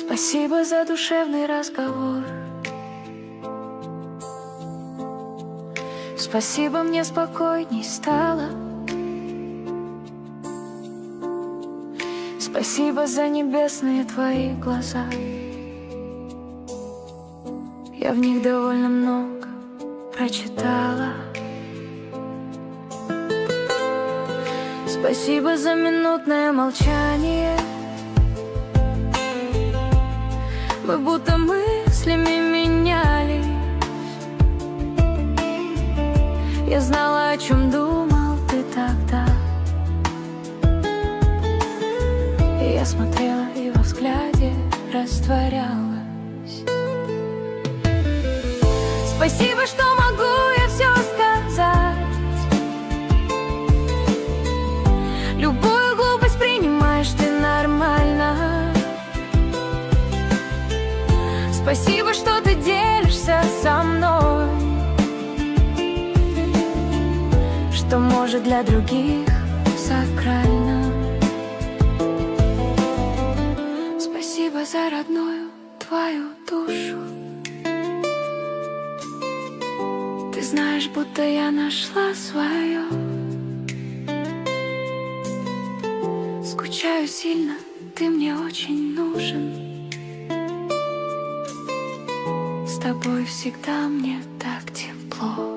Спасибо за душевный разговор. Спасибо, мне спокойней стало. Спасибо за небесные твои глаза. Я в них довольно много прочитала. Спасибо за минутное молчание. Мы будто мыслями менялись. Я знала, о чем думал ты тогда. И я смотрела, и во взгляде растворялась. Спасибо, что могу я все сказать. Любую глупость принимаешь ты нормально. Спасибо, что ты делишься со мной, что может для других сакрально. Спасибо за родную твою душу. Ты знаешь, будто я нашла свое. Скучаю сильно, ты мне очень нужен. С тобой всегда мне так тепло.